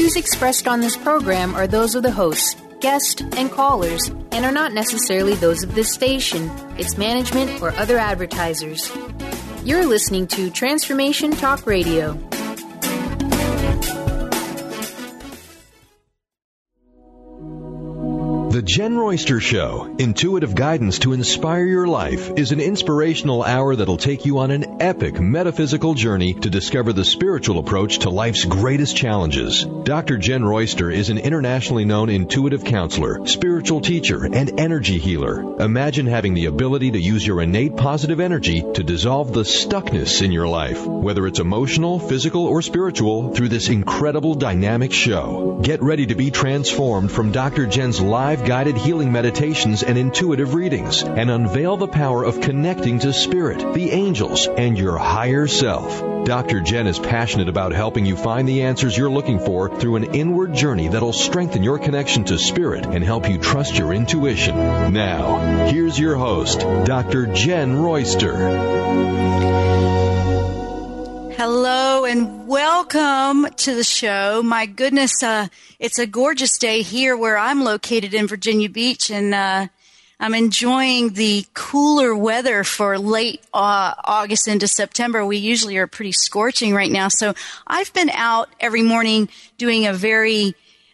views expressed on this program are those of the hosts, guests, and callers, and are not necessarily those of this station, its management, or other advertisers. You're listening to Transformation Talk Radio. The Jen Royster Show, intuitive guidance to inspire your life, is an inspirational hour that'll take you on an epic metaphysical journey to discover the spiritual approach to life's greatest challenges. Dr. Jen Royster is an internationally known intuitive counselor, spiritual teacher, and energy healer. Imagine having the ability to use your innate positive energy to dissolve the stuckness in your life, whether it's emotional, physical, or spiritual, through this incredible dynamic show. Get ready to be transformed from Dr. Jen's live guided healing meditations and intuitive readings, and unveil the power of connecting to spirit, the angels, and your higher self. Dr. Jen is passionate about helping you find the answers you're looking for through an inward journey that'll strengthen your connection to spirit and help you trust your intuition. Now, here's your host, Dr. Jen Royster. Hello and welcome to the show. My goodness, it's a gorgeous day here where I'm located in Virginia Beach, and I'm enjoying the cooler weather for late August into September. We usually are pretty scorching right now. So I've been out every morning doing a very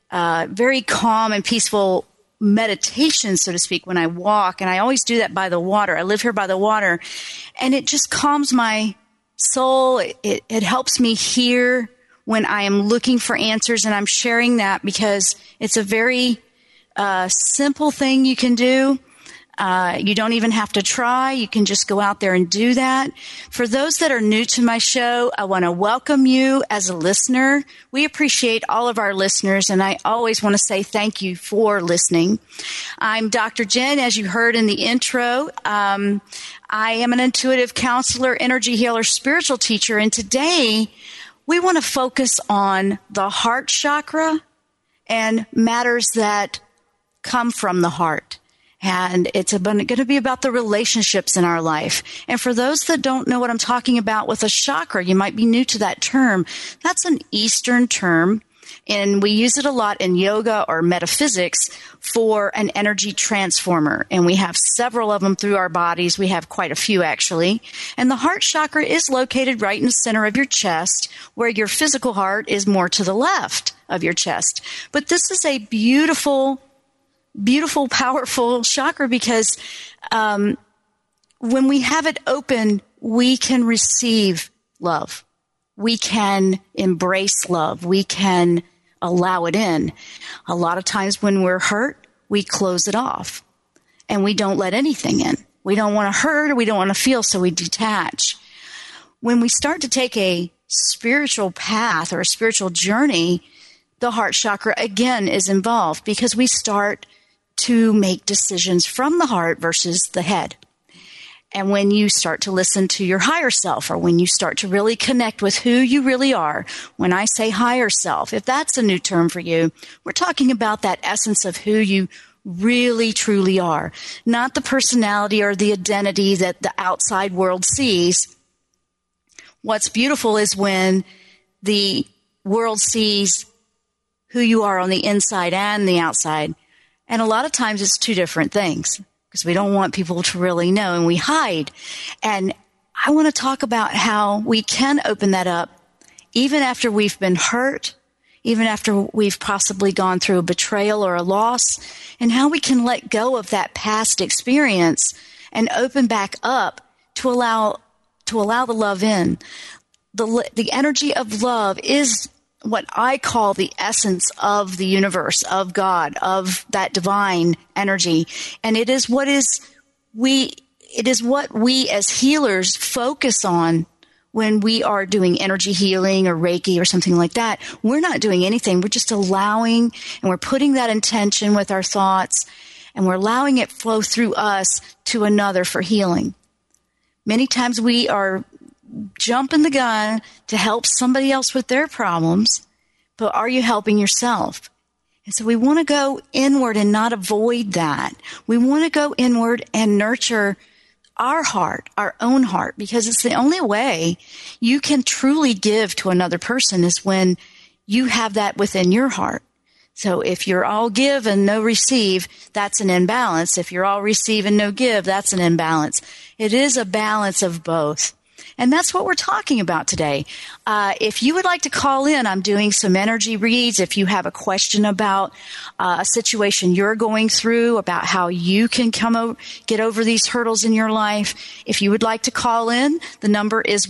calm and peaceful meditation, so to speak, when I walk. And I always do that by the water. I live here by the water, and it just calms my soul. It helps me hear when I am looking for answers, and I'm sharing that because it's a very simple thing you can do. You don't even have to try. You can just go out there and do that. For those that are new to my show, I want to welcome you as a listener. We appreciate all of our listeners, and I always want to say thank you for listening. I'm Dr. Jen, as you heard in the intro. I am an intuitive counselor, energy healer, spiritual teacher, and today we want to focus on the heart chakra and matters that come from the heart. And it's going to be about the relationships in our life. And for those that don't know what I'm talking about with a chakra, you might be new to that term. That's an Eastern term, and we use it a lot in yoga or metaphysics for an energy transformer. And we have several of them through our bodies. We have quite a few, actually. And the heart chakra is located right in the center of your chest, where your physical heart is more to the left of your chest. But this is a beautiful, powerful chakra because when we have it open, we can receive love. We can embrace love. We can allow it in. A lot of times when we're hurt, we close it off and we don't let anything in. We don't want to hurt or we don't want to feel, so we detach. When we start to take a spiritual path or a spiritual journey, the heart chakra again is involved because we start to make decisions from the heart versus the head. And when you start to listen to your higher self, or when you start to really connect with who you really are, when I say higher self, if that's a new term for you, we're talking about that essence of who you really truly are, not the personality or the identity that the outside world sees. What's beautiful is when the world sees who you are on the inside and the outside. And a lot of times it's two different things because we don't want people to really know, and we hide. And I want to talk about how we can open that up even after we've been hurt, even after we've possibly gone through a betrayal or a loss, and how we can let go of that past experience and open back up to allow the love in. The energy of love is what I call the essence of the universe, of God, of that divine energy. And it is what we as healers focus on when we are doing energy healing or Reiki or something like that. We're not doing anything. We're just allowing, and we're putting that intention with our thoughts, and we're allowing it flow through us to another for healing. Many times we are jumping the gun to help somebody else with their problems, but are you helping yourself? And so we want to go inward and not avoid that. We want to go inward and nurture our heart, our own heart, because it's the only way you can truly give to another person is when you have that within your heart. So if you're all give and no receive, that's an imbalance. If you're all receive and no give, that's an imbalance. It is a balance of both. And that's what we're talking about today. If you would like to call in, I'm doing some energy reads. If you have a question about a situation you're going through, about how you can get over these hurdles in your life, if you would like to call in, the number is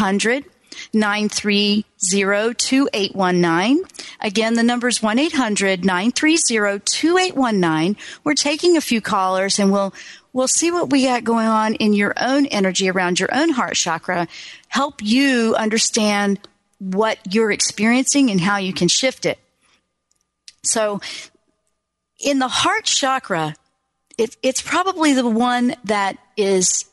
1-800-930-2819. Again, the number is 1-800-930-2819. We're taking a few callers, and we'll see what we got going on in your own energy around your own heart chakra, help you understand what you're experiencing and how you can shift it. So in the heart chakra, it's probably the one that is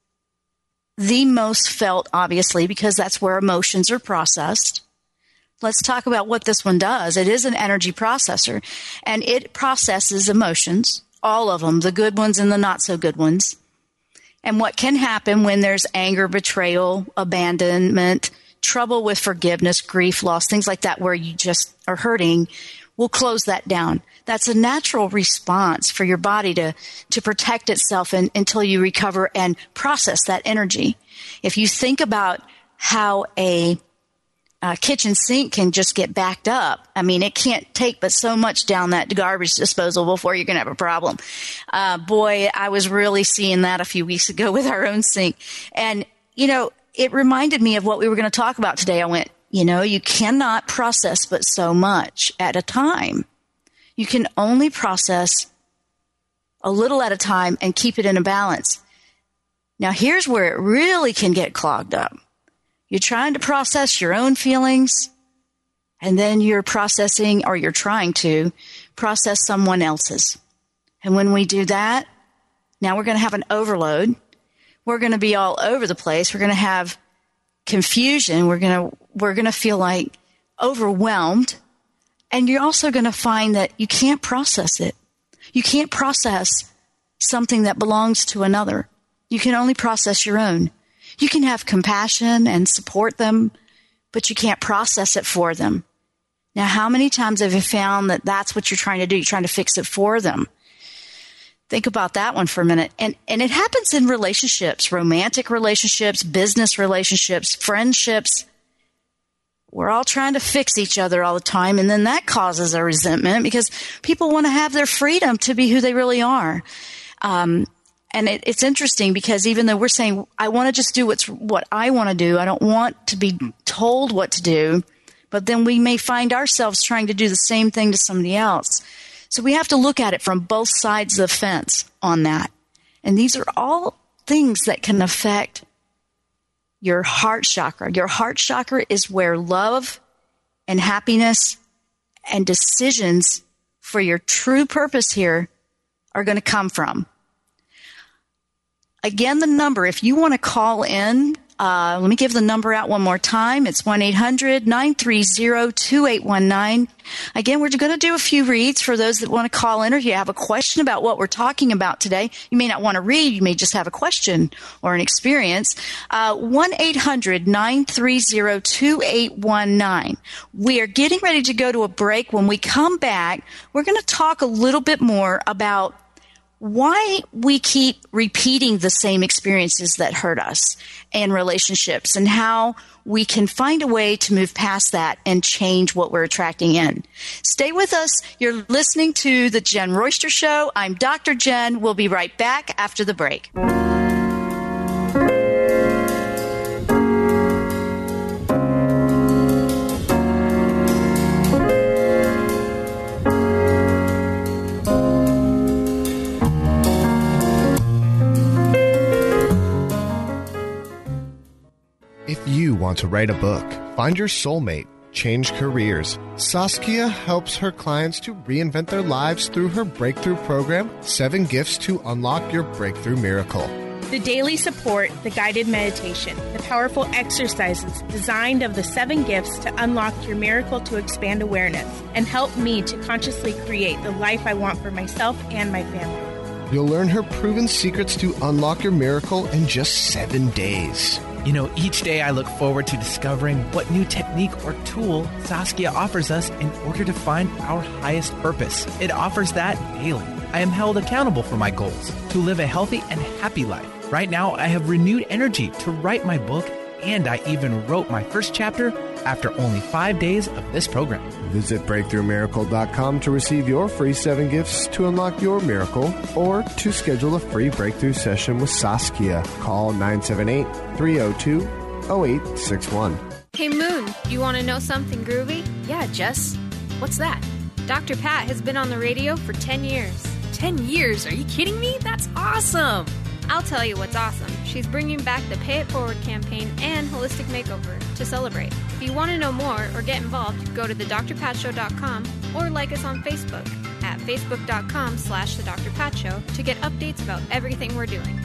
the most felt, obviously, because that's where emotions are processed. Let's talk about what this one does. It is an energy processor, and it processes emotions. All of them, the good ones and the not so good ones. And what can happen when there's anger, betrayal, abandonment, trouble with forgiveness, grief, loss, things like that where you just are hurting, we'll close that down. That's a natural response for your body to protect itself until you recover and process that energy. If you think about how a kitchen sink can just get backed up. I mean, it can't take but so much down that garbage disposal before you're going to have a problem. Boy, I was really seeing that a few weeks ago with our own sink. And, it reminded me of what we were going to talk about today. I went, you cannot process but so much at a time. You can only process a little at a time and keep it in a balance. Now, here's where it really can get clogged up. You're trying to process your own feelings, and then you're trying to process someone else's. And when we do that, now we're going to have an overload. We're going to be all over the place. We're going to have confusion. We're going to feel like overwhelmed. And you're also going to find that you can't process it. You can't process something that belongs to another. You can only process your own. You can have compassion and support them, but you can't process it for them. Now, how many times have you found that that's what you're trying to do? You're trying to fix it for them. Think about that one for a minute. And it happens in relationships, romantic relationships, business relationships, friendships. We're all trying to fix each other all the time, and then that causes a resentment because people want to have their freedom to be who they really are. And it's interesting because even though we're saying, I want to just do what I want to do, I don't want to be told what to do, but then we may find ourselves trying to do the same thing to somebody else. So we have to look at it from both sides of the fence on that. And these are all things that can affect your heart chakra. Your heart chakra is where love and happiness and decisions for your true purpose here are going to come from. Again, the number, if you want to call in, let me give the number out one more time. It's 1-800-930-2819. Again, we're going to do a few reads for those that want to call in, or if you have a question about what we're talking about today. You may not want to read. You may just have a question or an experience. 1-800-930-2819. We are getting ready to go to a break. When we come back, we're going to talk a little bit more about why we keep repeating the same experiences that hurt us in relationships and how we can find a way to move past that and change what we're attracting in. Stay with us. You're listening to The Jen Royster Show. I'm Dr. Jen. We'll be right back after the break. If you want to write a book, find your soulmate, change careers, Saskia helps her clients to reinvent their lives through her breakthrough program, 7 Gifts to Unlock Your Breakthrough Miracle. The daily support, the guided meditation, the powerful exercises designed of the 7 gifts to unlock your miracle to expand awareness and help me to consciously create the life I want for myself and my family. You'll learn her proven secrets to unlock your miracle in just 7 days. You know, each day I look forward to discovering what new technique or tool Saskia offers us in order to find our highest purpose. It offers that daily. I am held accountable for my goals to live a healthy and happy life. Right now, I have renewed energy to write my book, and I even wrote my first chapter after only 5 days of this program. Visit BreakthroughMiracle.com to receive your free 7 gifts to unlock your miracle or to schedule a free breakthrough session with Saskia. Call 978-302-0861. Hey Moon, you want to know something groovy? Yeah, Jess. What's that? Dr. Pat has been on the radio for 10 years. 10 years? Are you kidding me? That's awesome! I'll tell you what's awesome. She's bringing back the Pay It Forward campaign and Holistic Makeover to celebrate. If you want to know more or get involved, go to thedrpatshow.com or like us on Facebook at facebook.com/thedrpatshow to get updates about everything we're doing.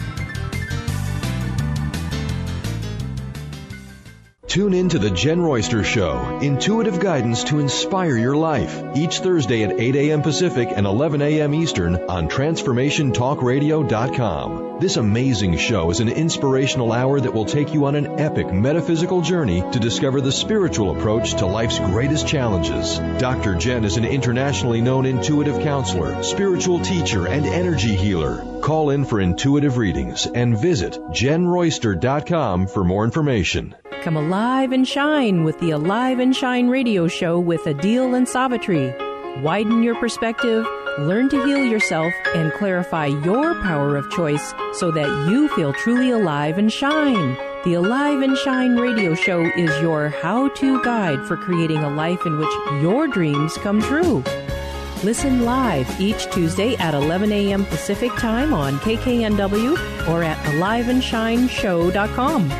Tune in to The Jen Royster Show, intuitive guidance to inspire your life, each Thursday at 8 a.m. Pacific and 11 a.m. Eastern on TransformationTalkRadio.com. This amazing show is an inspirational hour that will take you on an epic metaphysical journey to discover the spiritual approach to life's greatest challenges. Dr. Jen is an internationally known intuitive counselor, spiritual teacher, and energy healer. Call in for intuitive readings and visit JenRoyster.com for more information. Come alive and shine with the Alive and Shine radio show with Adil and Savitri. Widen your perspective, learn to heal yourself, and clarify your power of choice so that you feel truly alive and shine. The Alive and Shine radio show is your how-to guide for creating a life in which your dreams come true. Listen live each Tuesday at 11 a.m. Pacific Time on KKNW or at aliveandshineshow.com.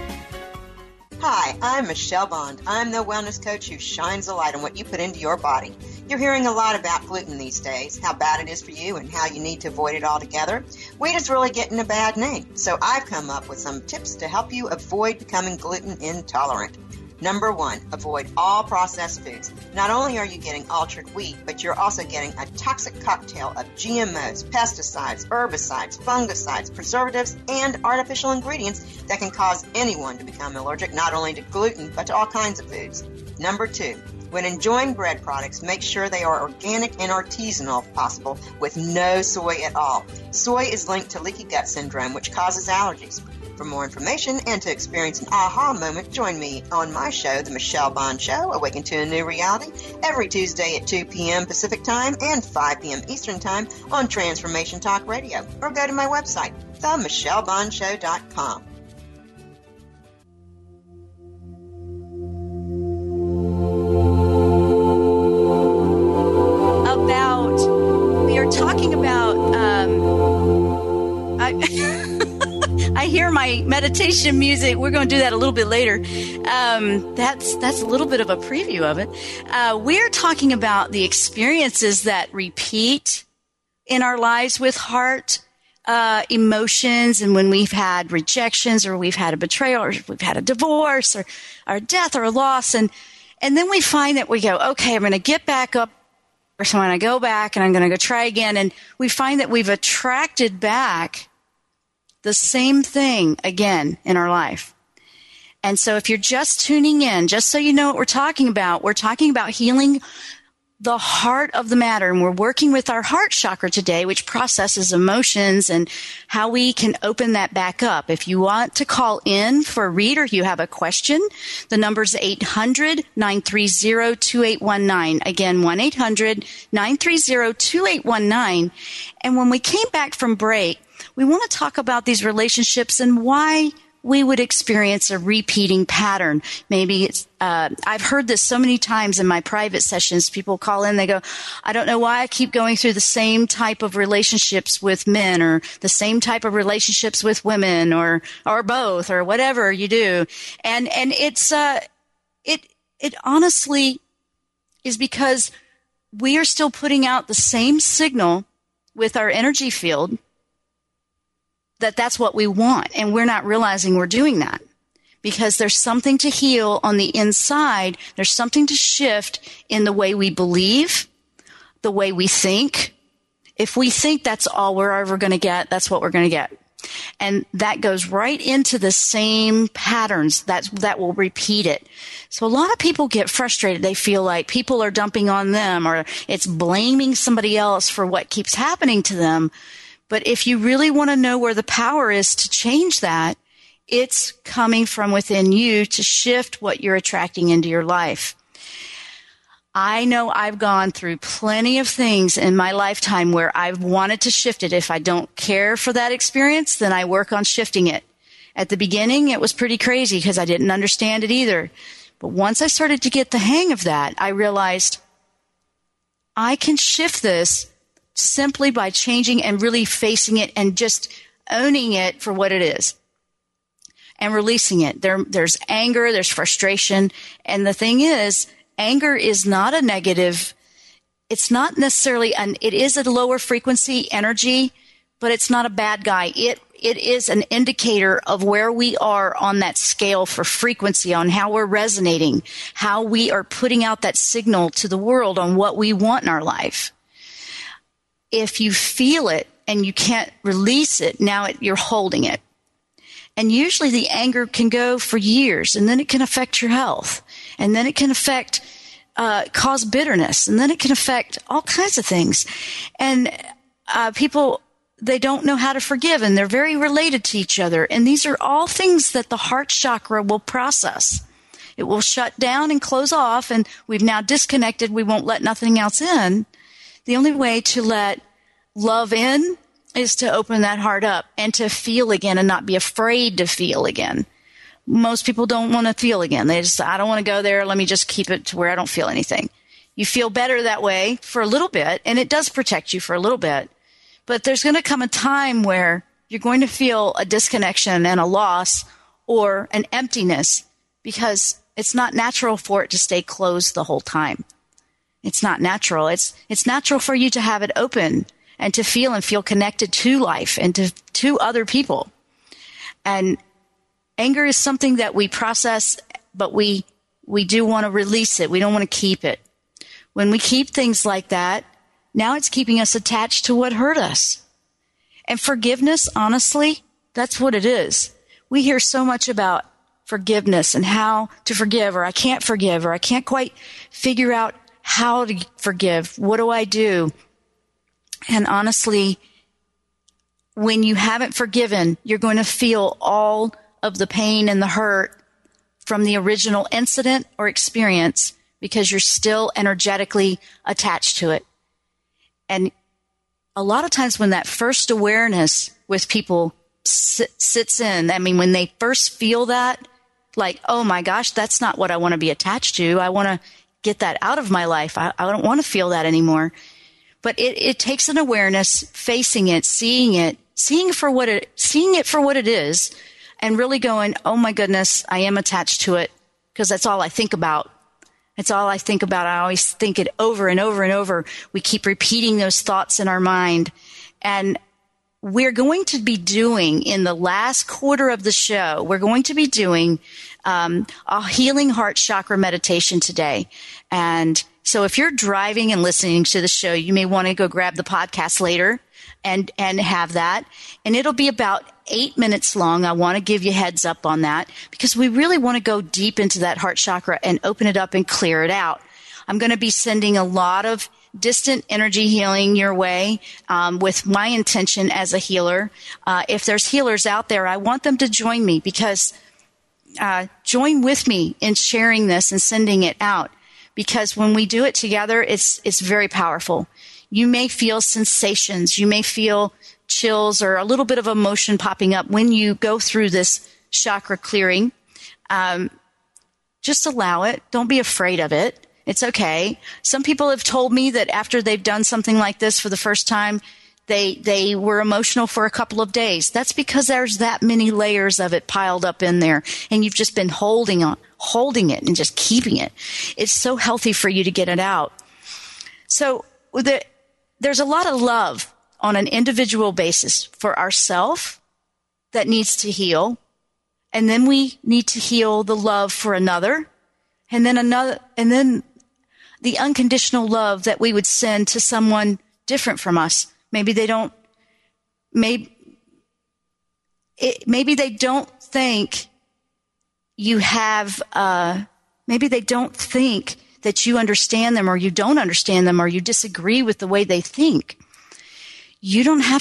Hi, I'm Michelle Bond. I'm the wellness coach who shines a light on what you put into your body. You're hearing a lot about gluten these days, how bad it is for you and how you need to avoid it altogether. Wheat is really getting a bad name, so I've come up with some tips to help you avoid becoming gluten intolerant. Number 1, avoid all processed foods. Not only are you getting altered wheat, but you're also getting a toxic cocktail of GMOs, pesticides, herbicides, fungicides, preservatives, and artificial ingredients that can cause anyone to become allergic not only to gluten, but to all kinds of foods. Number 2, when enjoying bread products, make sure they are organic and artisanal if possible, with no soy at all. Soy is linked to leaky gut syndrome, which causes allergies. For more information and to experience an aha moment, join me on my show, The Michelle Bond Show, Awaken to a New Reality, every Tuesday at 2 p.m. Pacific Time and 5 p.m. Eastern Time on Transformation Talk Radio. Or go to my website, themichellebondshow.com. We are talking about, I hear my meditation music. We're going to do that a little bit later. That's a little bit of a preview of it. We're talking about the experiences that repeat in our lives with heart emotions, and when we've had rejections, or we've had a betrayal, or we've had a divorce, or a death, or a loss, and then we find that we go, okay, I'm going to get back up. So I'm going to go back and I'm going to go try again. And we find that we've attracted back the same thing again in our life. And so if you're just tuning in, just so you know what we're talking about healing the heart of the matter. And we're working with our heart chakra today, which processes emotions and how we can open that back up. If you want to call in for a read or you have a question, the number's 800-930-2819. Again, 1-800-930-2819. And when we came back from break, we want to talk about these relationships and why we would experience a repeating pattern. Maybe it's, I've heard this so many times in my private sessions. People call in, they go, I don't know why I keep going through the same type of relationships with men, or the same type of relationships with women, or both, or whatever you do. And it's, it honestly is because we are still putting out the same signal with our energy field that's what we want. And we're not realizing we're doing that because there's something to heal on the inside. There's something to shift in the way we believe, the way we think. If we think that's all we're ever going to get, that's what we're going to get. And that goes right into the same patterns that will repeat it. So a lot of people get frustrated. They feel like people are dumping on them, or it's blaming somebody else for what keeps happening to them. But if you really want to know where the power is to change that, it's coming from within you to shift what you're attracting into your life. I know I've gone through plenty of things in my lifetime where I've wanted to shift it. If I don't care for that experience, then I work on shifting it. At the beginning, it was pretty crazy because I didn't understand it either. But once I started to get the hang of that, I realized I can shift this simply by changing and really facing it and just owning it for what it is. And releasing it. There's anger, there's frustration. And the thing is, anger is not a negative. It's not necessarily it is a lower frequency energy, but it's not a bad guy. It is an indicator of where we are on that scale for frequency, on how we're resonating, how we are putting out that signal to the world on what we want in our life. If you feel it and you can't release it, now you're holding it. And usually the anger can go for years, and then it can affect your health. And then it can affect, cause bitterness. And then it can affect all kinds of things. And people, they don't know how to forgive, and they're very related to each other. And these are all things that the heart chakra will process. It will shut down and close off, and we've now disconnected. We won't let nothing else in. The only way to let love in is to open that heart up and to feel again and not be afraid to feel again. Most people don't want to feel again. They just, I don't want to go there. Let me just keep it to where I don't feel anything. You feel better that way for a little bit, and it does protect you for a little bit. But there's going to come a time where you're going to feel a disconnection and a loss or an emptiness, because it's not natural for it to stay closed the whole time. It's not natural. It's natural for you to have it open and to feel connected to life and to other people. And anger is something that we process, but we do want to release it. We don't want to keep it. When we keep things like that, now it's keeping us attached to what hurt us. And forgiveness, honestly, that's what it is. We hear so much about forgiveness and how to forgive, or I can't forgive, or I can't quite figure out how to forgive. What do I do? And honestly, when you haven't forgiven, you're going to feel all of the pain and the hurt from the original incident or experience, because you're still energetically attached to it. And a lot of times when that first awareness with people sits in, I mean, when they first feel that, like, oh my gosh, that's not what I want to be attached to. I want to get that out of my life. I don't want to feel that anymore. But it takes an awareness, facing it, seeing it for what it is, and really going, oh my goodness, I am attached to it, because that's all I think about. It's all I think about. I always think it over and over and over. We keep repeating those thoughts in our mind. And we're going to be doing, in the last quarter of the show, we're going to be doing a healing heart chakra meditation today. And so if you're driving and listening to the show, you may want to go grab the podcast later and have that. And it'll be about 8 minutes long. I want to give you heads up on that, because we really want to go deep into that heart chakra and open it up and clear it out. I'm going to be sending a lot of distant energy healing your way, with my intention as a healer. If there's healers out there, I want them to join me, because join with me in sharing this and sending it out, because when we do it together, it's very powerful. You may feel sensations. You may feel chills or a little bit of emotion popping up when you go through this chakra clearing. Just allow it. Don't be afraid of it. It's okay. Some people have told me that after they've done something like this for the first time, they were emotional for a couple of days. That's because there's that many layers of it piled up in there, and you've just been holding it and just keeping it. It's so healthy for you to get it out. So there's a lot of love on an individual basis for ourselves that needs to heal. And then we need to heal the love for another. And then the unconditional love that we would send to someone different from us. Maybe maybe they don't think you have, maybe they don't think that you understand them, or you don't understand them, or you disagree with the way they think. You don't have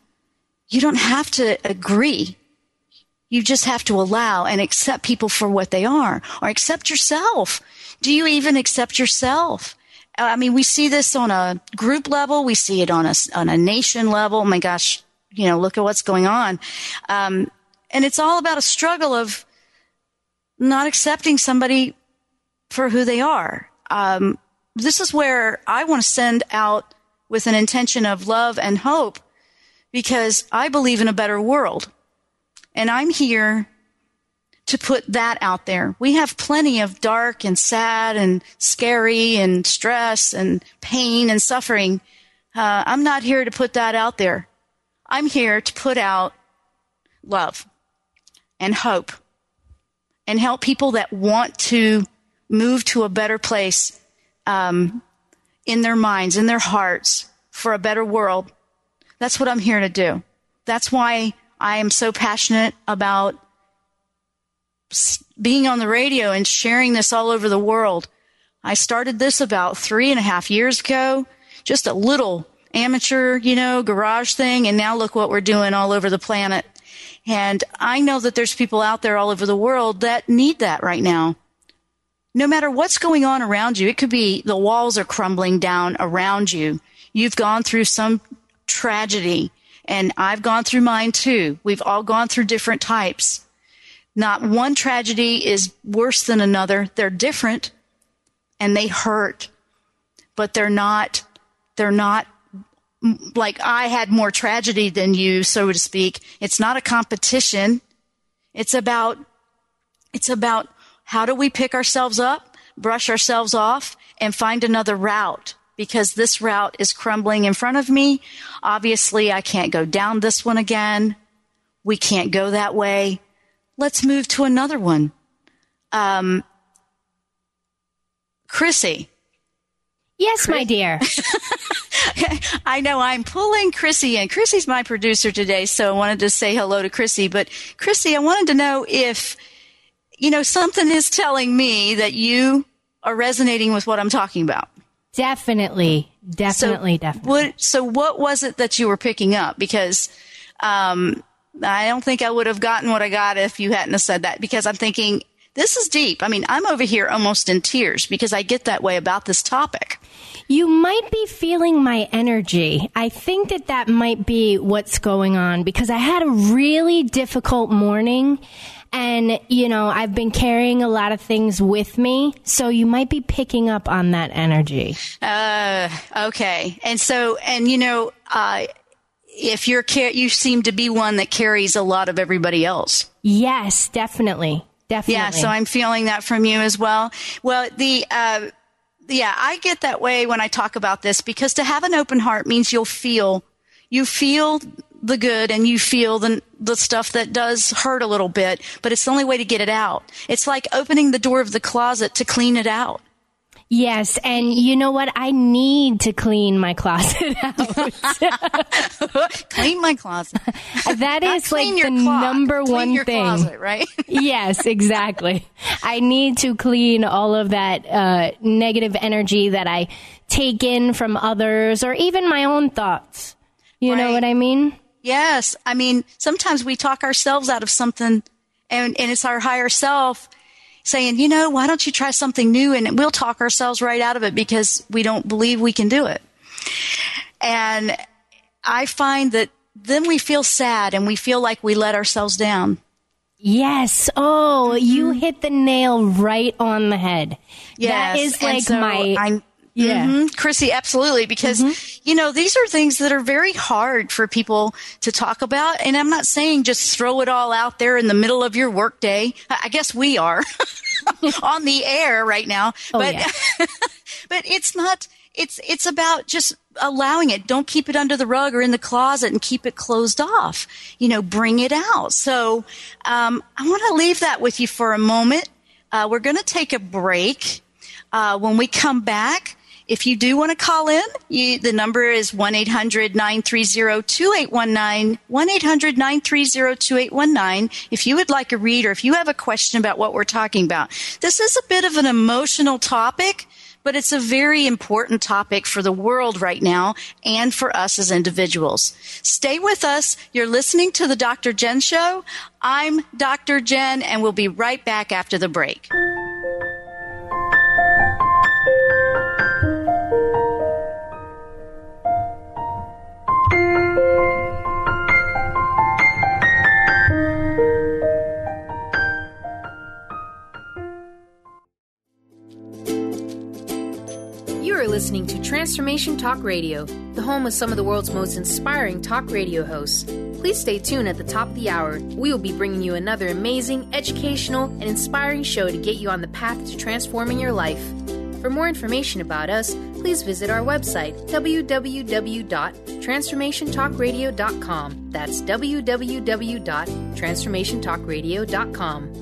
to agree. You just have to allow and accept people for what they are, or accept yourself. Do you even accept yourself? I mean, we see this on a group level. We see it on a nation level. Oh my gosh, look at what's going on. And it's all about a struggle of not accepting somebody for who they are. This is where I want to send out with an intention of love and hope, because I believe in a better world. And I'm here to put that out there. We have plenty of dark and sad and scary and stress and pain and suffering. I'm not here to put that out there. I'm here to put out love and hope and help people that want to move to a better place in their minds, in their hearts, for a better world. That's what I'm here to do. That's why I am so passionate about being on the radio and sharing this all over the world. I started this about 3.5 years ago, just a little amateur, garage thing. And now look what we're doing all over the planet. And I know that there's people out there all over the world that need that right now. No matter what's going on around you, it could be the walls are crumbling down around you. You've gone through some tragedy, and I've gone through mine too. We've all gone through different types. Not one tragedy is worse than another. They're different and they hurt, but they're not like I had more tragedy than you, so to speak. It's not a competition. It's about how do we pick ourselves up, brush ourselves off, and find another route, because this route is crumbling in front of me. Obviously, I can't go down this one again. We can't go that way. Let's move to another one. Chrissy. Yes, my dear. I know I'm pulling Chrissy in. Chrissy's my producer today, so I wanted to say hello to Chrissy. But Chrissy, I wanted to know if, something is telling me that you are resonating with what I'm talking about. Definitely. So what was it that you were picking up? Because I don't think I would have gotten what I got if you hadn't have said that, because I'm thinking, this is deep. I mean, I'm over here almost in tears because I get that way about this topic. You might be feeling my energy. I think that might be what's going on, because I had a really difficult morning. And, I've been carrying a lot of things with me, so you might be picking up on that energy. Okay. And so, if you seem to be one that carries a lot of everybody else. Yes, definitely. Yeah, so I'm feeling that from you as well. Well, I get that way when I talk about this, because to have an open heart means you feel the good, and you feel the stuff that does hurt a little bit, but it's the only way to get it out. It's like opening the door of the closet to clean it out. Yes, and you know what? I need to clean my closet out. Clean my closet. That is like the number one thing. Closet, right? Yes, exactly. I need to clean all of that negative energy that I take in from others, or even my own thoughts. You know what I mean? Yes. I mean, sometimes we talk ourselves out of something, and it's our higher self saying, why don't you try something new? And we'll talk ourselves right out of it because we don't believe we can do it. And I find that then we feel sad and we feel like we let ourselves down. Yes. Oh, you hit the nail right on the head. Yes. That is like Chrissy, absolutely. Because, these are things that are very hard for people to talk about. And I'm not saying just throw it all out there in the middle of your workday. I guess we are on the air right now. But it's not, it's about just allowing it. Don't keep it under the rug or in the closet and keep it closed off. Bring it out. So, I want to leave that with you for a moment. We're going to take a break. When we come back, if you do want to call in, the number is 1-800-930-2819, 1-800-930-2819. If you would like a read or if you have a question about what we're talking about. This is a bit of an emotional topic, but it's a very important topic for the world right now and for us as individuals. Stay with us. You're listening to the Dr. Jen Show. I'm Dr. Jen, and we'll be right back after the break. You are listening to Transformation Talk Radio, the home of some of the world's most inspiring talk radio hosts. Please stay tuned at the top of the hour. We will be bringing you another amazing, educational, and inspiring show to get you on the path to transforming your life. For more information about us, please visit our website, www.transformationtalkradio.com. That's www.transformationtalkradio.com.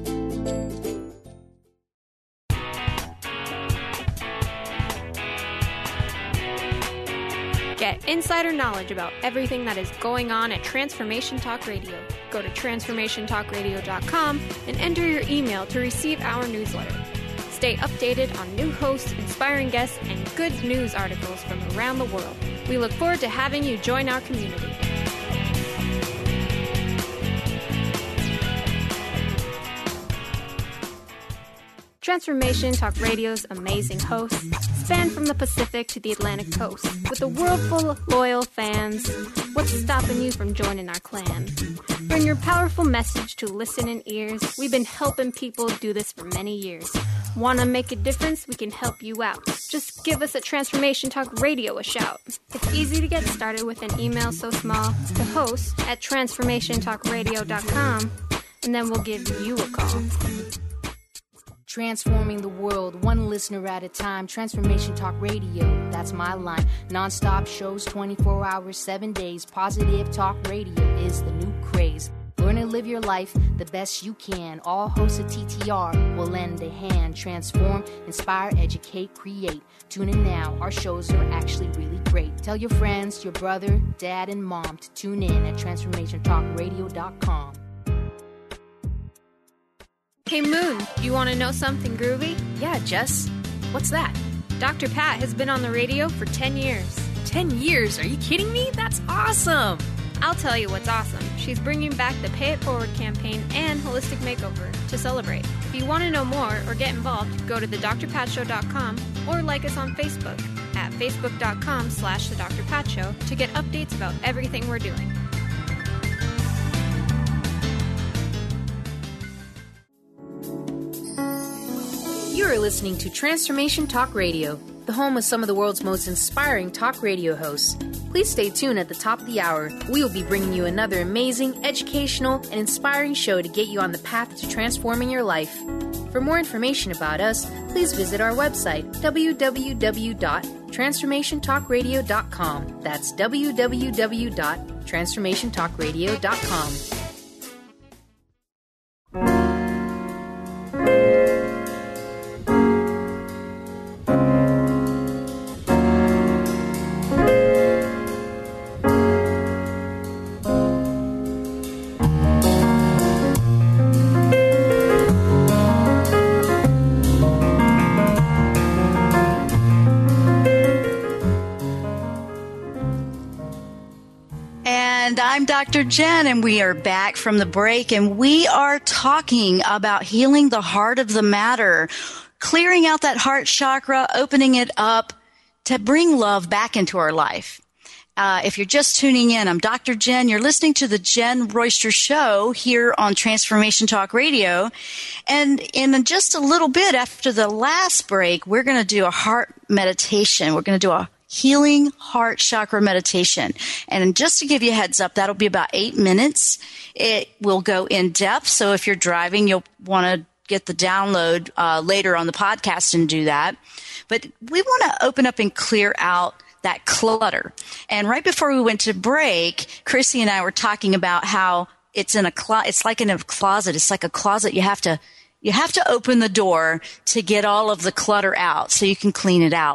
Get insider knowledge about everything that is going on at Transformation Talk Radio. Go to transformationtalkradio.com and enter your email to receive our newsletter. Stay updated on new hosts, inspiring guests, and good news articles from around the world. We look forward to having you join our community. Transformation Talk Radio's amazing hosts span from the Pacific to the Atlantic coast. With a world full of loyal fans, what's stopping you from joining our clan? Bring your powerful message to listening ears. We've been helping people do this for many years. Want to make a difference? We can help you out. Just give us at Transformation Talk Radio a shout. It's easy to get started with an email so small to host at transformationtalkradio.com, and then we'll give you a call. Transforming the world, one listener at a time. Transformation Talk Radio, that's my line. Non-stop shows, 24 hours, 7 days. Positive talk radio is the new craze. Learn and live your life the best you can. All hosts of TTR will lend a hand. Transform, inspire, educate, create. Tune in now. Our shows are actually really great. Tell your friends, your brother, dad, and mom to tune in at transformationtalkradio.com. Hey Moon, you want to know something groovy? Yeah, Jess. What's that? Dr. Pat has been on the radio for 10 years. 10 years? Are you kidding me? That's awesome! I'll tell you what's awesome. She's bringing back the Pay It Forward campaign and Holistic Makeover to celebrate. If you want to know more or get involved, go to thedrpatshow.com or like us on Facebook at facebook.com/thedrpatshow to get updates about everything we're doing. You are listening to Transformation Talk Radio, the home of some of the world's most inspiring talk radio hosts. Please stay tuned at the top of the hour. We will be bringing you another amazing, educational, and inspiring show to get you on the path to transforming your life. For more information about us, please visit our website, www.transformationtalkradio.com. That's www.transformationtalkradio.com. I'm Dr. Jen, and we are back from the break, and we are talking about healing the heart of the matter, clearing out that heart chakra, opening it up to bring love back into our life. If you're just tuning in, I'm Dr. Jen. You're listening to the Jen Royster Show here on Transformation Talk Radio. And in just a little bit after the last break, we're going to do a heart meditation. We're going to do a healing heart chakra meditation. And just to give you a heads up, that'll be about 8 minutes. It will go in depth. So if you're driving, you'll want to get the download later on the podcast and do that. But we want to open up and clear out that clutter. And right before we went to break, Chrissy and I were talking about how it's in a it's like in a closet. It's like a closet. You have to open the door to get all of the clutter out so you can clean it out.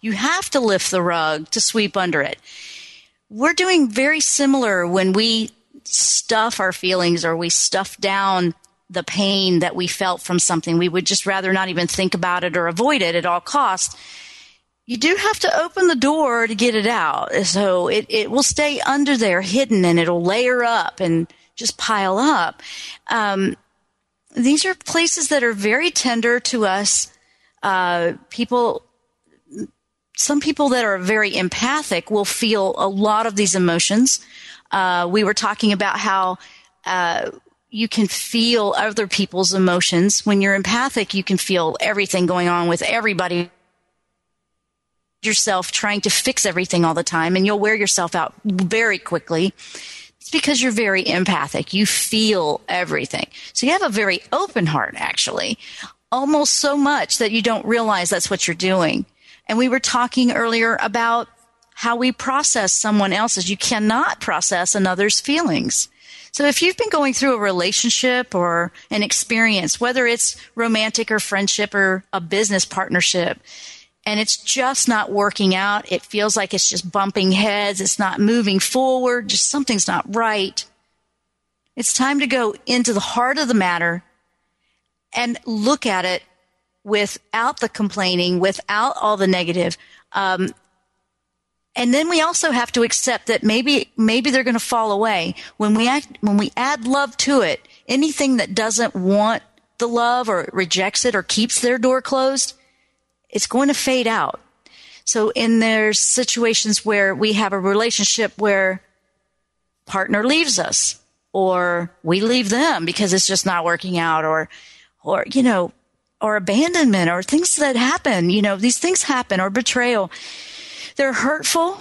You have to lift the rug to sweep under it. We're doing very similar when we stuff our feelings or we stuff down the pain that we felt from something. We would just rather not even think about it or avoid it at all costs. You do have to open the door to get it out. So it will stay under there hidden, and it'll layer up and just pile up. These are places that are very tender to us. Some people that are very empathic will feel a lot of these emotions. We were talking about how you can feel other people's emotions. When you're empathic, you can feel everything going on with everybody, yourself trying to fix everything all the time, and you'll wear yourself out very quickly. It's because you're very empathic. You feel everything. So you have a very open heart, actually, almost so much that you don't realize that's what you're doing. And we were talking earlier about how we process someone else's. You cannot process another's feelings. So if you've been going through a relationship or an experience, whether it's romantic or friendship or a business partnership, and it's just not working out, it feels like it's just bumping heads, it's not moving forward, just something's not right, it's time to go into the heart of the matter and look at it without the complaining, without all the negative. And then we also have to accept that maybe they're going to fall away. When we add love to it, anything that doesn't want the love or rejects it or keeps their door closed, it's going to fade out. So there's situations where we have a relationship where partner leaves us, or we leave them because it's just not working out, or abandonment, or things that happen. These things happen, or betrayal. They're hurtful,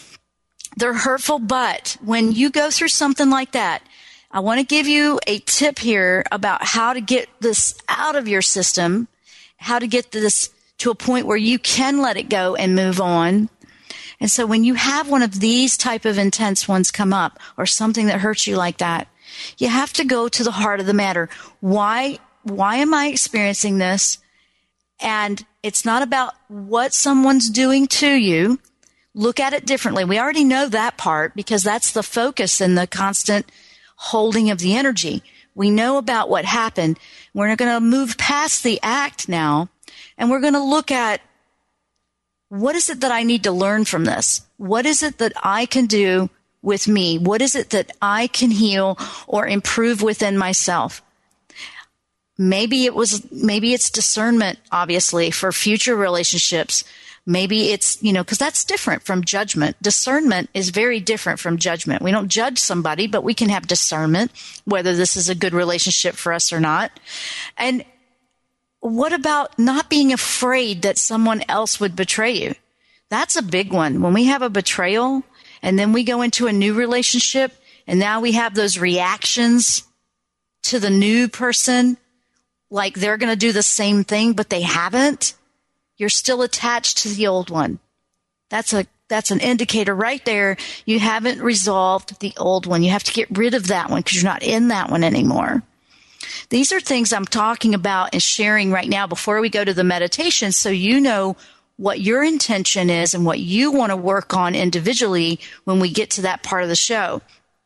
but when you go through something like that, I want to give you a tip here about how to get this out of your system, how to get this to a point where you can let it go and move on. And so when you have one of these type of intense ones come up, or something that hurts you like that, you have to go to the heart of the matter. Why am I experiencing this? And it's not about what someone's doing to you. Look at it differently. We already know that part because that's the focus and the constant holding of the energy. We know about what happened. We're going to move past the act now, and we're going to look at what is it that I need to learn from this? What is it that I can do with me? What is it that I can heal or improve within myself? Maybe it's discernment, obviously, for future relationships. Maybe it's, because that's different from judgment. Discernment is very different from judgment. We don't judge somebody, but we can have discernment, whether this is a good relationship for us or not. And what about not being afraid that someone else would betray you? That's a big one. When we have a betrayal and then we go into a new relationship and now we have those reactions to the new person, like they're going to do the same thing, but they haven't. You're still attached to the old one. That's an indicator right there. You haven't resolved the old one. You have to get rid of that one because you're not in that one anymore. These are things I'm talking about and sharing right now before we go to the meditation, so you know what your intention is and what you want to work on individually when we get to that part of the show.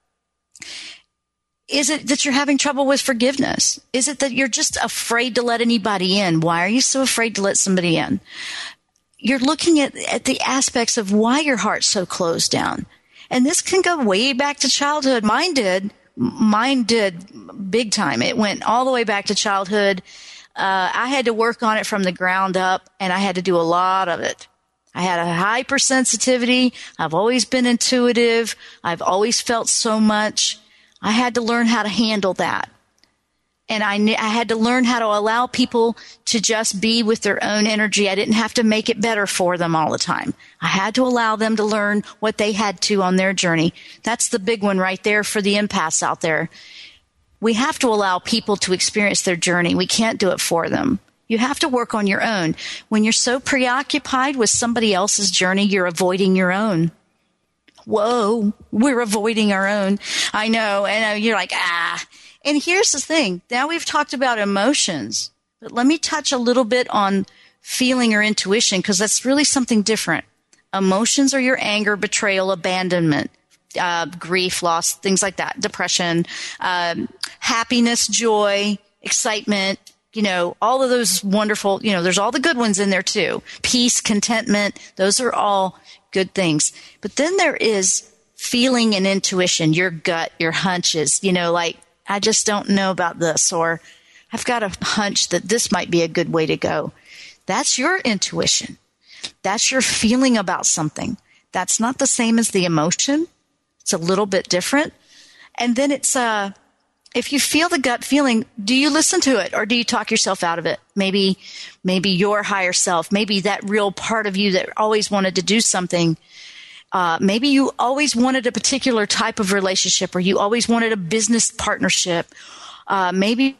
Is it that you're having trouble with forgiveness? Is it that you're just afraid to let anybody in? Why are you so afraid to let somebody in? You're looking at the aspects of why your heart's so closed down. And this can go way back to childhood. Mine did big time. It went all the way back to childhood. I had to work on it from the ground up, and I had to do a lot of it. I had a hypersensitivity. I've always been intuitive. I've always felt so much. I had to learn how to handle that. And I had to learn how to allow people to just be with their own energy. I didn't have to make it better for them all the time. I had to allow them to learn what they had to on their journey. That's the big one right there for the empaths out there. We have to allow people to experience their journey. We can't do it for them. You have to work on your own. When you're so preoccupied with somebody else's journey, you're avoiding your own. Whoa, we're avoiding our own. I know. And you're like, And here's the thing. Now we've talked about emotions, but let me touch a little bit on feeling or intuition, because that's really something different. Emotions are your anger, betrayal, abandonment, grief, loss, things like that, depression, happiness, joy, excitement, all of those wonderful, there's all the good ones in there too. Peace, contentment, those are all good things. But then there is feeling and intuition, your gut, your hunches, like, I just don't know about this, or I've got a hunch that this might be a good way to go. That's your intuition. That's your feeling about something. That's not the same as the emotion. It's a little bit different. And then it's, if you feel the gut feeling, do you listen to it or do you talk yourself out of it? Maybe your higher self, maybe that real part of you that always wanted to do something. Maybe you always wanted a particular type of relationship, or you always wanted a business partnership. Maybe,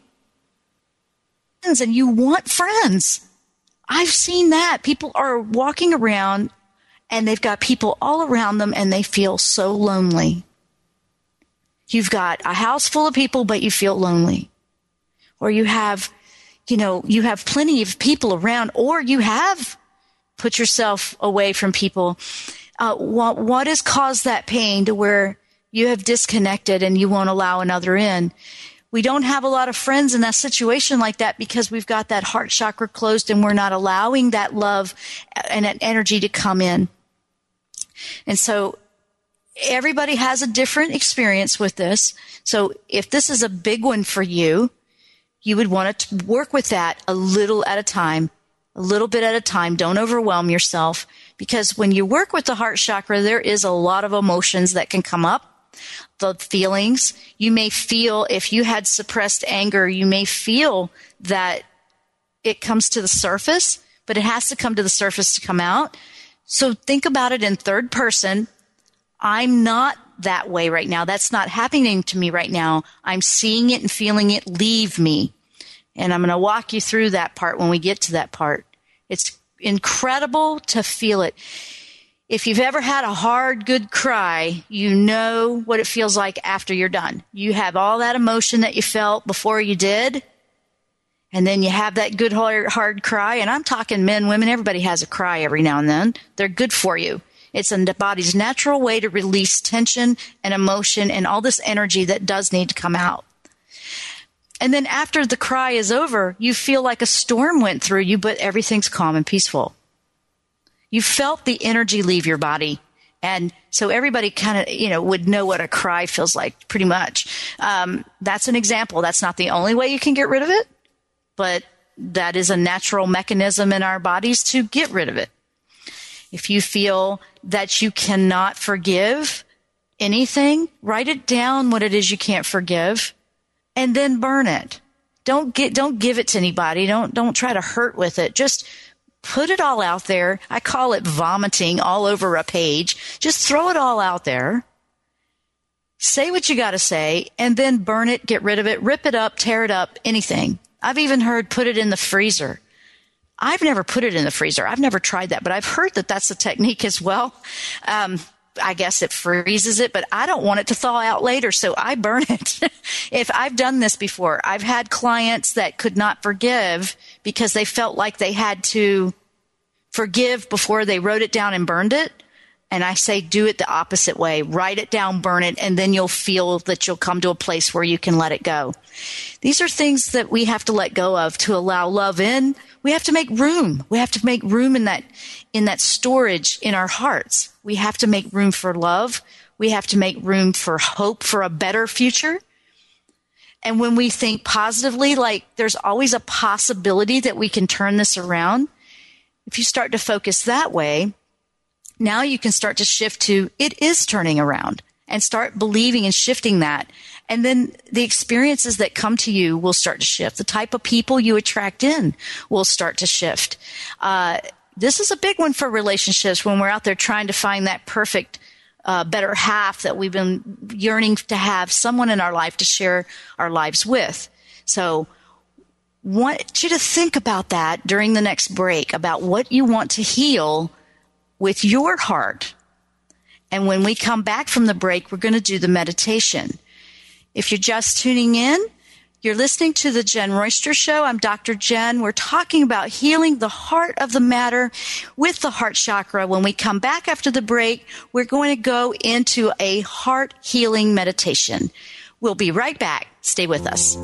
and you want friends. I've seen that. People are walking around and they've got people all around them and they feel so lonely. You've got a house full of people, but you feel lonely. Or you have plenty of people around, or you have put yourself away from people. What has caused that pain to where you have disconnected and you won't allow another in? We don't have a lot of friends in a situation like that because we've got that heart chakra closed and we're not allowing that love and that energy to come in. And so everybody has a different experience with this. So if this is a big one for you, you would want to work with that a little at a time, a little bit at a time. Don't overwhelm yourself, because when you work with the heart chakra, there is a lot of emotions that can come up. The feelings you may feel, if you had suppressed anger, you may feel that it comes to the surface, but it has to come to the surface to come out. So think about it in third person. I'm not that way right now. That's not happening to me right now. I'm seeing it and feeling it leave me. And I'm going to walk you through that part when we get to that part. It's incredible to feel it. If you've ever had a hard, good cry, you know what it feels like after you're done. You have all that emotion that you felt before you did, and then you have that good, hard cry. And I'm talking men, women, everybody has a cry every now and then. They're good for you. It's the body's natural way to release tension and emotion and all this energy that does need to come out. And then after the cry is over, you feel like a storm went through you, but everything's calm and peaceful. You felt the energy leave your body. And so everybody kind of, would know what a cry feels like pretty much. That's an example. That's not the only way you can get rid of it, but that is a natural mechanism in our bodies to get rid of it. If you feel that you cannot forgive anything, write it down what it is you can't forgive and then burn it. Don't give it to anybody. Don't try to hurt with it. Just put it all out there. I call it vomiting all over a page. Just throw it all out there. Say what you got to say, and then burn it, get rid of it, rip it up, tear it up, anything. I've even heard put it in the freezer. I've never put it in the freezer. I've never tried that, but I've heard that that's a technique as well. I guess it freezes it, but I don't want it to thaw out later, so I burn it. If I've done this before, I've had clients that could not forgive because they felt like they had to forgive before they wrote it down and burned it. And I say, do it the opposite way. Write it down, burn it, and then you'll feel that you'll come to a place where you can let it go. These are things that we have to let go of to allow love in. We have to make room. We have to make room in that storage in our hearts. We have to make room for love. We have to make room for hope for a better future. And when we think positively, like there's always a possibility that we can turn this around. If you start to focus that way, now you can start to shift to it is turning around and start believing and shifting that. And then the experiences that come to you will start to shift. The type of people you attract in will start to shift. This is a big one for relationships when we're out there trying to find that perfect better half that we've been yearning to have someone in our life to share our lives with. So want you to think about that during the next break, about what you want to heal with your heart. And when we come back from the break, we're going to do the meditation. If you're just tuning in, You're listening to the Jen Royster Show. I'm Dr. Jen. We're talking about healing the heart of the matter with the heart chakra. When we come back after the break, we're going to go into a heart healing meditation. We'll be right back. Stay with us.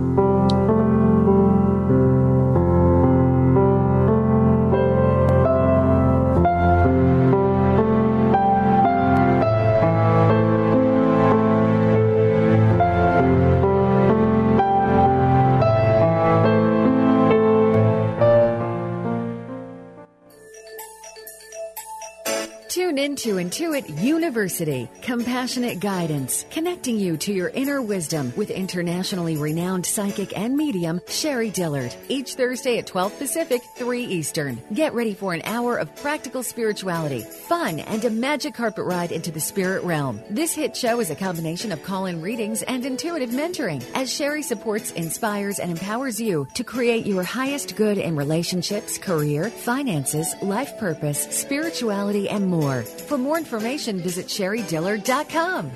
Tune into Intuit University, compassionate guidance, connecting you to your inner wisdom with internationally renowned psychic and medium, Sherry Dillard. Each Thursday at 12 Pacific, 3 Eastern. Get ready for an hour of practical spirituality, fun, and a magic carpet ride into the spirit realm. This hit show is a combination of call-in readings and intuitive mentoring, as Sherry supports, inspires, and empowers you to create your highest good in relationships, career, finances, life purpose, spirituality, and more. For more information, visit SherryDillard.com.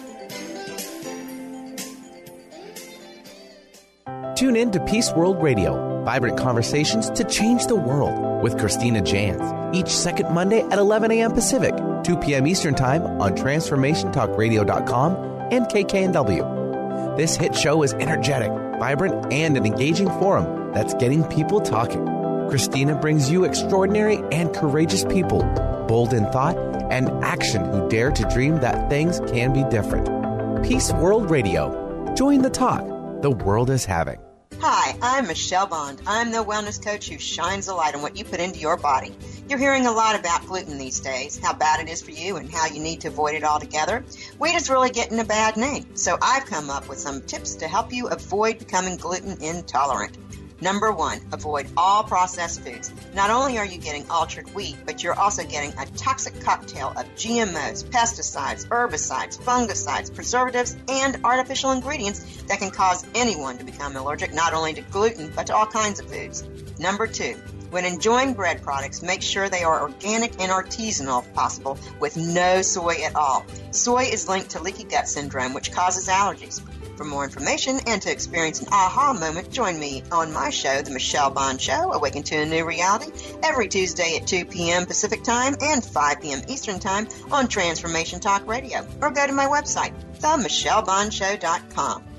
Tune in to Peace World Radio, vibrant conversations to change the world with Christina Jans, each second Monday at 11 a.m. Pacific, 2 p.m. Eastern Time on TransformationTalkRadio.com and KKNW. This hit show is energetic, vibrant, and an engaging forum that's getting people talking. Christina brings you extraordinary and courageous people, bold in thought and action, who dare to dream that things can be different. Peace World Radio. Join the talk the world is having. Hi, I'm Michelle Bond. I'm the wellness coach who shines a light on what you put into your body. You're hearing a lot about gluten these days, how bad it is for you and how you need to avoid it altogether. Wheat is really getting a bad name, so I've come up with some tips to help you avoid becoming gluten intolerant. Number 1, avoid all processed foods. Not only are you getting altered wheat, but you're also getting a toxic cocktail of GMOs, pesticides, herbicides, fungicides, preservatives, and artificial ingredients that can cause anyone to become allergic not only to gluten, but to all kinds of foods. Number 2, when enjoying bread products, make sure they are organic and artisanal if possible, with no soy at all. Soy is linked to leaky gut syndrome, which causes allergies. For more information and to experience an aha moment, join me on my show, The Michelle Bond Show, Awaken to a New Reality, every Tuesday at 2 p.m. Pacific Time and 5 p.m. Eastern Time on Transformation Talk Radio. Or go to my website, themichellebondshow.com.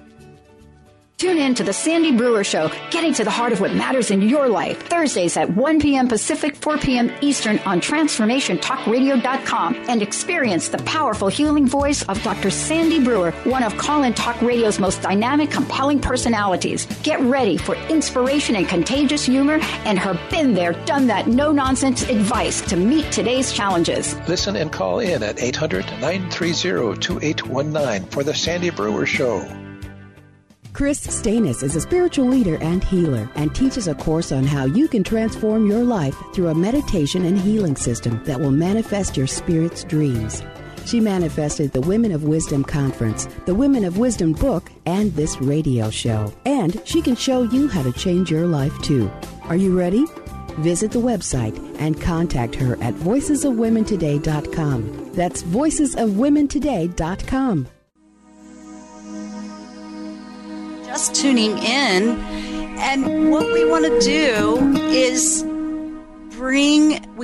Tune in to the Sandy Brewer Show, getting to the heart of what matters in your life. Thursdays at 1 p.m. Pacific, 4 p.m. Eastern on TransformationTalkRadio.com, and experience the powerful healing voice of Dr. Sandy Brewer, one of Call-In Talk Radio's most dynamic, compelling personalities. Get ready for inspiration and contagious humor and her been there, done that, no-nonsense advice to meet today's challenges. Listen and call in at 800-930-2819 for the Sandy Brewer Show. Chris Stanis is a spiritual leader and healer and teaches a course on how you can transform your life through a meditation and healing system that will manifest your spirit's dreams. She manifested the Women of Wisdom Conference, the Women of Wisdom book, and this radio show. And she can show you how to change your life too. Are you ready? Visit the website and contact her at voicesofwomentoday.com. That's voicesofwomentoday.com. Just tuning in, and what we want to do is bring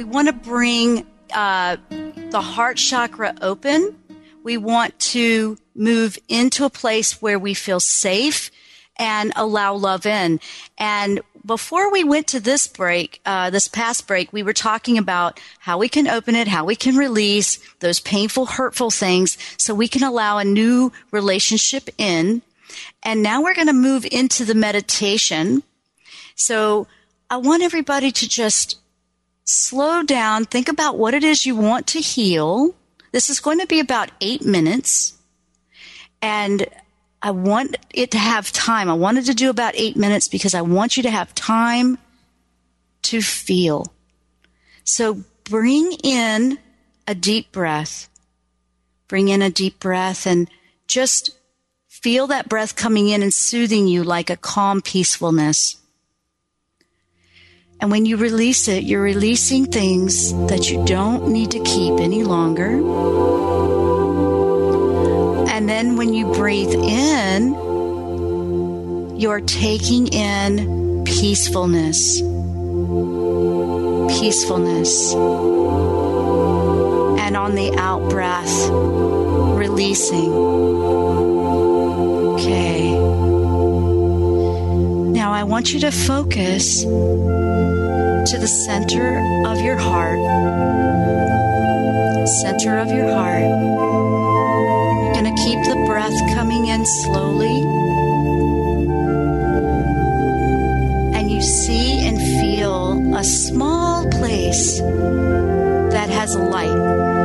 the heart chakra open. We want to move into a place where we feel safe and allow love in. And before we went to this break, this past break, we were talking about how we can open it, how we can release those painful, hurtful things so we can allow a new relationship in. And now we're going to move into the meditation. So I want everybody to just slow down, think about what it is you want to heal. This is going to be about 8 minutes. And I want it to have time. I wanted to do about 8 minutes because I want you to have time to feel. So bring in a deep breath. Bring in a deep breath and just feel that breath coming in and soothing you like a calm peacefulness. And when you release it, you're releasing things that you don't need to keep any longer. And then when you breathe in, you're taking in peacefulness. Peacefulness. And on the out breath, releasing. Okay. Now I want you to focus to the center of your heart. Center of your heart. You're going to keep the breath coming in slowly. And you see and feel a small place that has a light.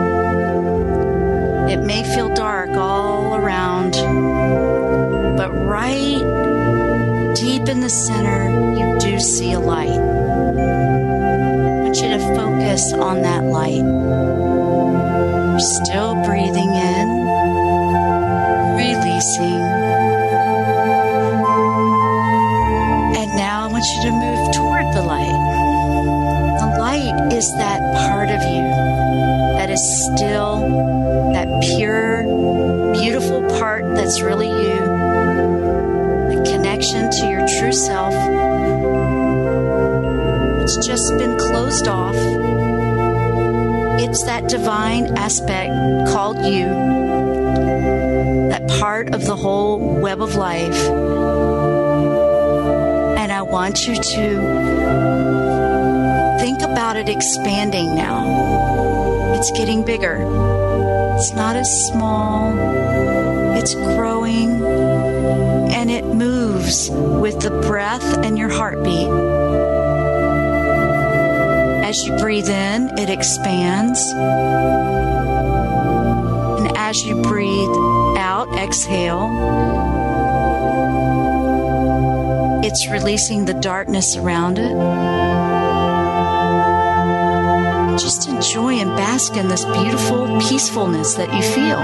It may feel dark all around, but right deep in the center, you do see a light. I want you to focus on that light. You're still breathing in, releasing. And now I want you to move toward the light. The light is that part of you that is still that pure, beautiful part that's really you. The connection to your true self. It's just been closed off. It's that divine aspect called you, that part of the whole web of life. And I want you to think about it expanding now. It's getting bigger. It's not as small. It's growing. And it moves with the breath and your heartbeat. As you breathe in, it expands. And as you breathe out, exhale, it's releasing the darkness around it. Just enjoy and bask in this beautiful peacefulness that you feel.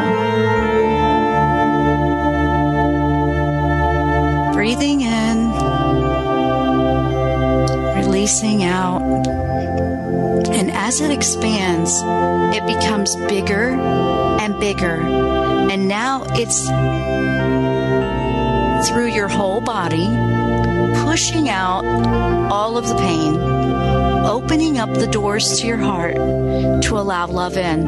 Breathing in, releasing out. And as it expands, it becomes bigger and bigger. And now it's through your whole body, pushing out all of the pain, opening up the doors to your heart to allow love in.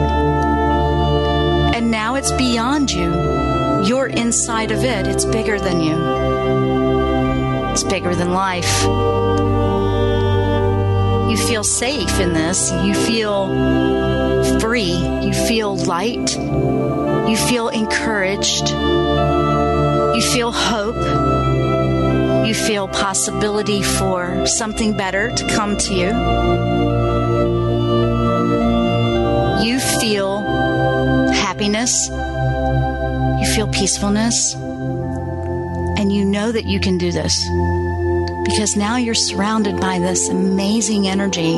And now it's beyond you. You're inside of it. It's bigger than you. It's bigger than life. You feel safe in this. You feel free. You feel light. You feel encouraged. You feel hope. You feel possibility for something better to come to you. You feel happiness. You feel peacefulness. And you know that you can do this. Because now you're surrounded by this amazing energy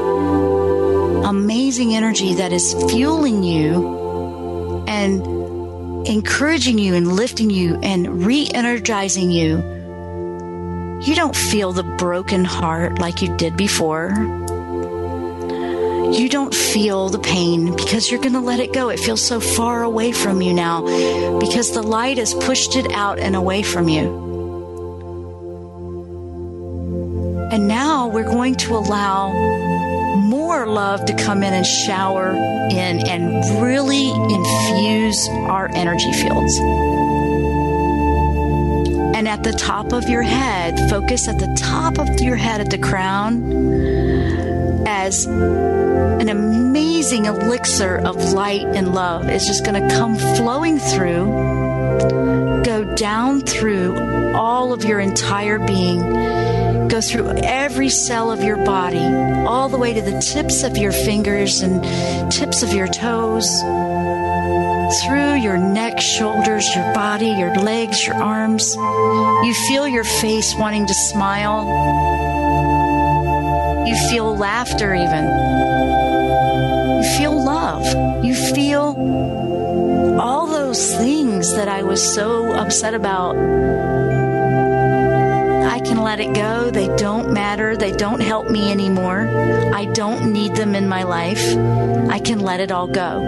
that is fueling you and encouraging you and lifting you and re-energizing you. You don't feel the broken heart like you did before. You don't feel the pain because you're going to let it go. It feels so far away from you now because the light has pushed it out and away from you. And now we're going to allow more love to come in and shower in and really infuse our energy fields. And at the top of your head, focus at the top of your head at the crown as an amazing elixir of light and love is just going to come flowing through, go down through all of your entire being, go through every cell of your body, all the way to the tips of your fingers and tips of your toes, through your neck, shoulders, your body, your legs, your arms. You feel your face wanting to smile. You feel laughter even. You feel love. You feel all those things that I was so upset about. I can let it go. They don't matter. They don't help me anymore. I don't need them in my life. I can let it all go.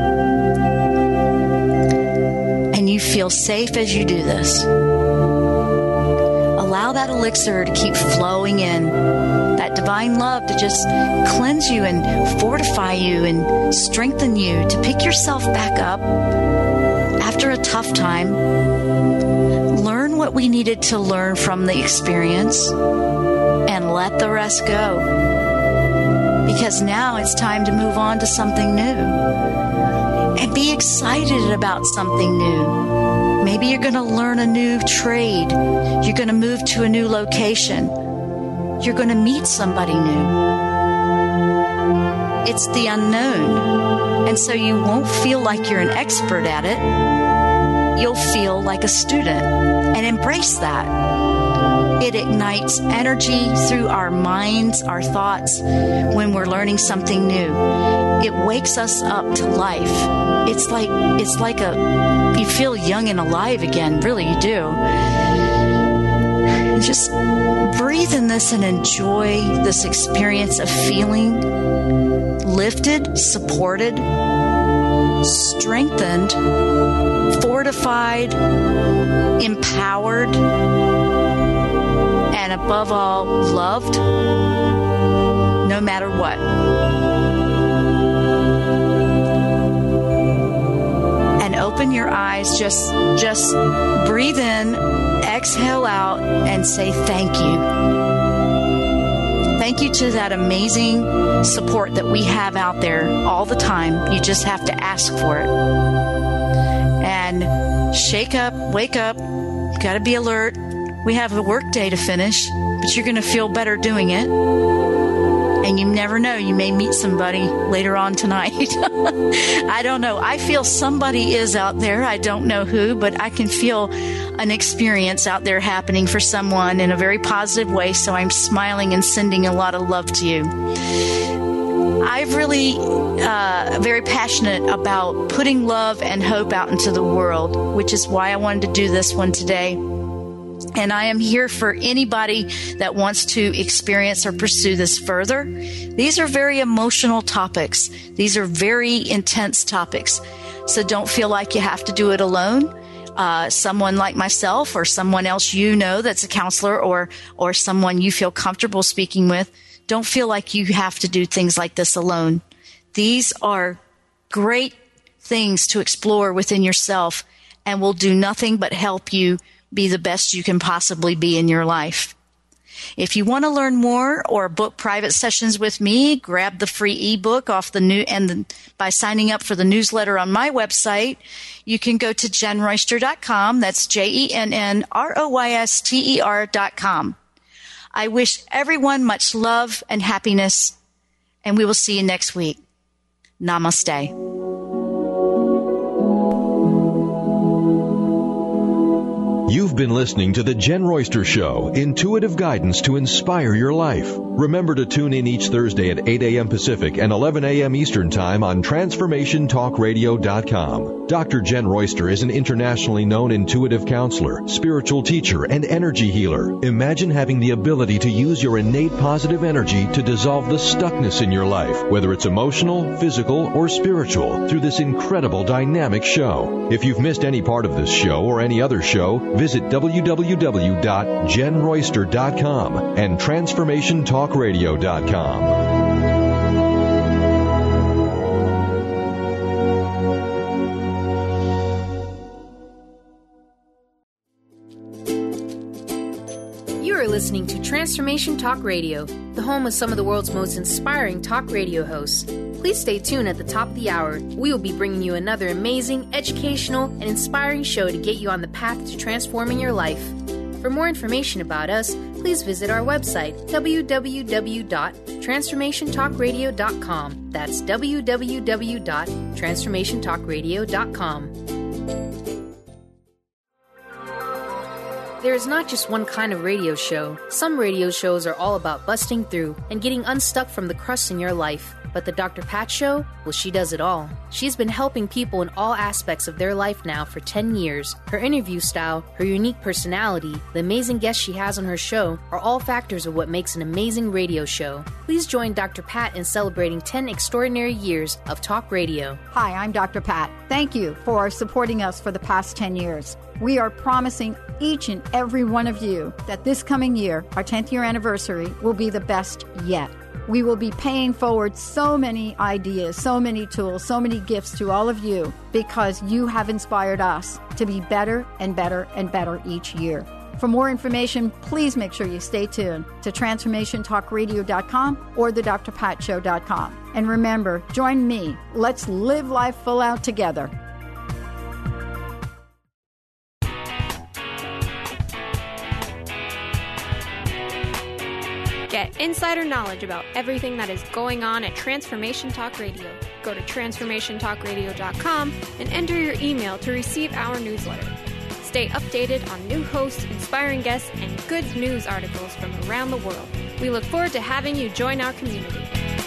And you feel safe as you do this. allow that elixir to keep flowing in, that divine love to just cleanse you and fortify you and strengthen you, to pick yourself back up after a tough time. Learn what we needed to learn from the experience and let the rest go. Because now it's time to move on to something new. And be excited about something new. Maybe you're going to learn a new trade. You're going to move to a new location. You're going to meet somebody new. It's the unknown. And so you won't feel like you're an expert at it. You'll feel like a student. And embrace that. It ignites energy through our minds, our thoughts, when we're learning something new. It wakes us up to life. It's like you feel young and alive again. Really, you do. And just breathe in this and enjoy this experience of feeling lifted, supported, strengthened, fortified, empowered, and above all, loved, no matter what. And open your eyes, just breathe in, exhale out, and say thank you. Thank you to that amazing support that we have out there all the time. You just have to ask for it. And shake up, wake up, got to be alert. We have a work day to finish, but you're going to feel better doing it. And you never know, you may meet somebody later on tonight. I don't know. I feel somebody is out there. I don't know who, but I can feel an experience out there happening for someone in a very positive way. So I'm smiling and sending a lot of love to you. I'm really very passionate about putting love and hope out into the world, which is why I wanted to do this one today. And I am here for anybody that wants to experience or pursue this further. These are very emotional topics. These are very intense topics. So don't feel like you have to do it alone. Someone like myself or someone else you know that's a counselor or someone you feel comfortable speaking with, don't feel like you have to do things like this alone. These are great things to explore within yourself and will do nothing but help you be the best you can possibly be in your life. If you want to learn more or book private sessions with me, grab the free ebook off by signing up for the newsletter on my website. You can go to JennRoyster.com. That's JennRoyster.com. I wish everyone much love and happiness, and we will see you next week. Namaste. You've been listening to The Jen Royster Show, intuitive guidance to inspire your life. Remember to tune in each Thursday at 8 a.m. Pacific and 11 a.m. Eastern Time on TransformationTalkRadio.com. Dr. Jen Royster is an internationally known intuitive counselor, spiritual teacher, and energy healer. Imagine having the ability to use your innate positive energy to dissolve the stuckness in your life, whether it's emotional, physical, or spiritual, through this incredible dynamic show. If you've missed any part of this show or any other show, visit www.JennRoyster.com and TransformationTalkRadio.com. You are listening to Transformation Talk Radio, the home of some of the world's most inspiring talk radio hosts. Please stay tuned at the top of the hour. We will be bringing you another amazing, educational, and inspiring show to get you on the path to transforming your life. For more information about us, please visit our website, www.transformationtalkradio.com. That's www.transformationtalkradio.com. There is not just one kind of radio show. Some radio shows are all about busting through and getting unstuck from the crust in your life. But the Dr. Pat Show, well, she does it all. She's been helping people in all aspects of their life now for 10 years. Her interview style, her unique personality, the amazing guests she has on her show are all factors of what makes an amazing radio show. Please join Dr. Pat in celebrating 10 extraordinary years of talk radio. Hi, I'm Dr. Pat. Thank you for supporting us for the past 10 years. We are promising each and every one of you that this coming year, our 10th year anniversary, will be the best yet. We will be paying forward so many ideas, so many tools, so many gifts to all of you because you have inspired us to be better and better and better each year. For more information, please make sure you stay tuned to TransformationTalkRadio.com or thedrpatshow.com. And remember, join me. Let's live life full out together. Get insider knowledge about everything that is going on at Transformation Talk Radio. Go to TransformationTalkRadio.com and enter your email to receive our newsletter. Stay updated on new hosts, inspiring guests, and good news articles from around the world. We look forward to having you join our community.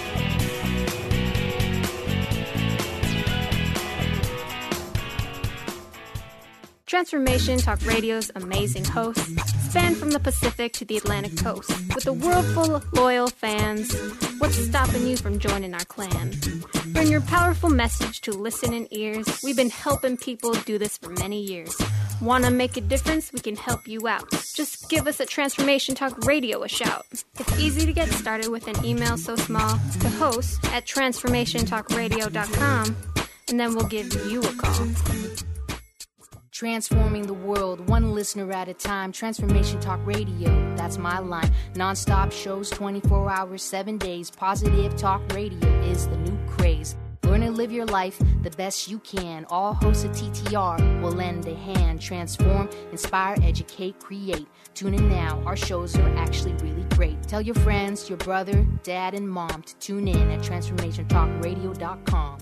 Transformation Talk Radio's amazing hosts span from the Pacific to the Atlantic coast. With a world full of loyal fans, what's stopping you from joining our clan? Bring your powerful message to listening ears. We've been helping people do this for many years. Want to make a difference? We can help you out. Just give us at Transformation Talk Radio a shout. It's easy to get started with an email so small to host at TransformationTalkRadio.com, and then we'll give you a call. Transforming the world, one listener at a time. Transformation Talk Radio, that's my line. Non-stop shows, 24 hours, 7 days. Positive Talk Radio is the new craze. Learn and live your life the best you can. All hosts of TTR will lend a hand. Transform, inspire, educate, create. Tune in now. Our shows are actually really great. Tell your friends, your brother, dad, and mom to tune in at TransformationTalkRadio.com.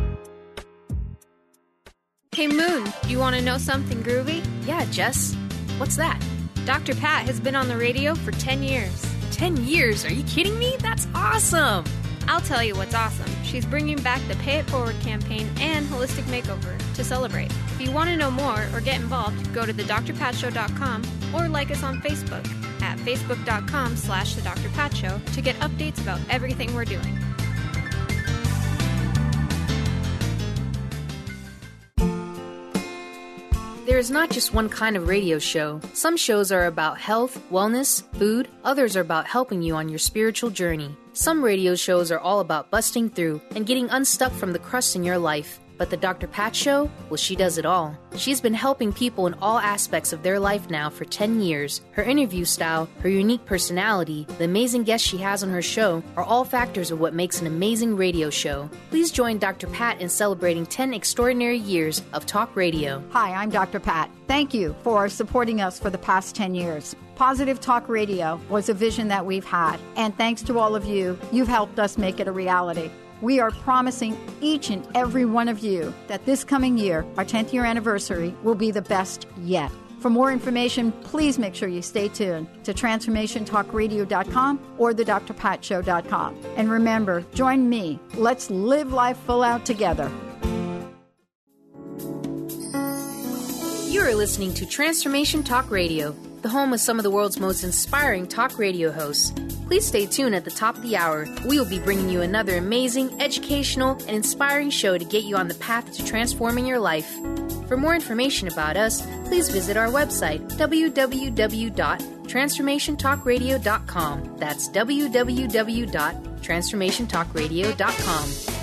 Hey Moon, you want to know something groovy? Yeah, Jess. What's that? Dr. Pat has been on the radio for 10 years. 10 years? Are you kidding me? That's awesome! I'll tell you what's awesome. She's bringing back the Pay It Forward campaign and Holistic Makeover to celebrate. If you want to know more or get involved, go to thedrpatshow.com or like us on Facebook at facebook.com/thedrpatshow to get updates about everything we're doing. There is not just one kind of radio show. Some shows are about health, wellness, food. Others are about helping you on your spiritual journey. Some radio shows are all about busting through and getting unstuck from the crust in your life. But the Dr. Pat Show? Well, she does it all. She's been helping people in all aspects of their life now for 10 years. Her interview style, her unique personality, the amazing guests she has on her show are all factors of what makes an amazing radio show. Please join Dr. Pat in celebrating 10 extraordinary years of talk radio. Hi, I'm Dr. Pat. Thank you for supporting us for the past 10 years. Positive Talk Radio was a vision that we've had, and thanks to all of you, you've helped us make it a reality. We are promising each and every one of you that this coming year, our 10th year anniversary, will be the best yet. For more information, please make sure you stay tuned to TransformationTalkRadio.com or thedrpatshow.com. And remember, join me. Let's live life full out together. You are listening to Transformation Talk Radio, the home of some of the world's most inspiring talk radio hosts. Please stay tuned at the top of the hour. We will be bringing you another amazing, educational, and inspiring show to get you on the path to transforming your life. For more information about us, please visit our website, www.transformationtalkradio.com. That's www.transformationtalkradio.com.